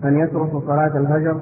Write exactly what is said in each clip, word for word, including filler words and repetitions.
أن يترك صلاة الفجر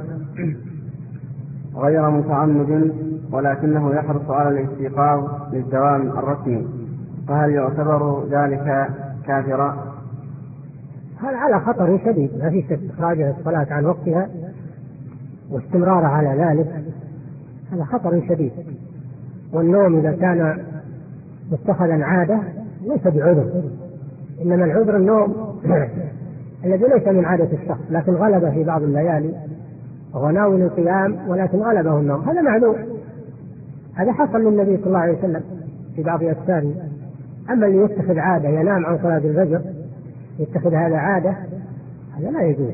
غير متعمد ولكنه يحرص على الاستيقاظ للدوام الرسمي، فهل يعتبر ذلك كافرا؟ هذا على خطر شديد، ما في شك. إخراج الصلاة عن وقتها واستمرار على ذلك هذا خطر شديد. والنوم إذا كان متخذا عادة ليس بعذر، إنما العذر النوم الذي ليس من عادة الشخص لكن غلب في بعض الليالي وهو ناوي القيام ولكن غلبه النوم، هذا معذور. هذا حصل للنبي صلى الله عليه وسلم في بعض أسفاره. أما اللي يتخذ عادة ينام عن صلاة الفجر يتخذ هذا عادة، هذا لا يجوز.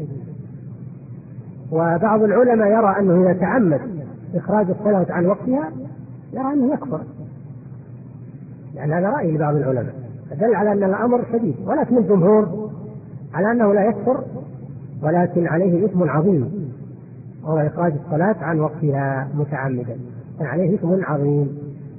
وبعض العلماء يرى أنه إذا تعمد إخراج الصلاة عن وقتها يرى أنه يكفر، يعني هذا رأي لبعض العلماء فدل على أن الأمر شديد. ولكن الجمهور على أنه لا يكفر ولكن عليه إثم عظيم، وهو إخراج الصلاة عن وقتها متعمدا، عليه إثم عظيم.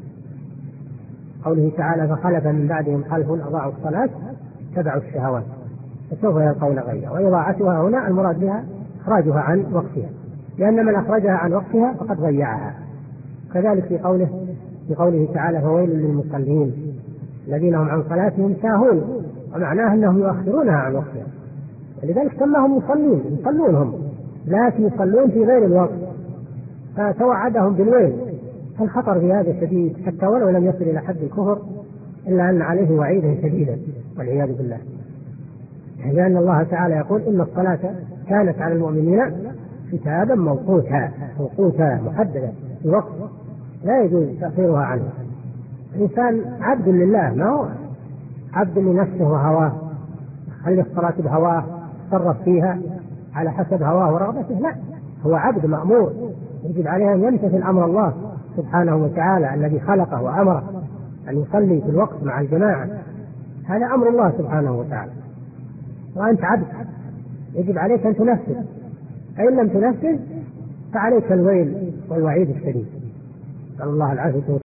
قوله تعالى: فخلف من بعدهم خلف أضاعوا الصلاة اتبعوا الشهوات فسوف يلقون غيا. وإضاعتها هنا المراد بها إخراجها عن وقتها، لأن من أخرجها عن وقتها فقد ضيعها. كذلك في قوله في قوله تعالى: فويل للمصلين الذين هم عن صلاتهم ساهون، ومعناه أنهم يؤخرونها عن وقتها، ولذلك سماهم مصلين، يصلونهم لكن يصلون في غير الوقت، فتوعدهم بالويل. فالخطر في هذا شديد، حتى ولو لم يصل إلى حد الكفر إلا أن عليه وعيدا شديدا والعياذ بالله، لأن الله تعالى يقول: إن الصلاة كانت على المؤمنين كتابا موقوتا، موقوتا محددا في وقت لا يجوز تأخيرها عنه. الإنسان عبد لله، ما هو عبد لنفسه وهواه، خلي الصلاة بهواه تصرف فيها على حسب هواه ورغبته، لا، هو عبد مأمور يجب عليه أن يمتثل أمر الله سبحانه وتعالى الذي خلقه وأمره أن يصلي في الوقت مع الجماعة. هذا أمر الله سبحانه وتعالى، وأنت عبد يجب عليك أن تنفذ، فإن لم تنفذ فعليك الويل والوعيد الشديد. نسأل الله العافية.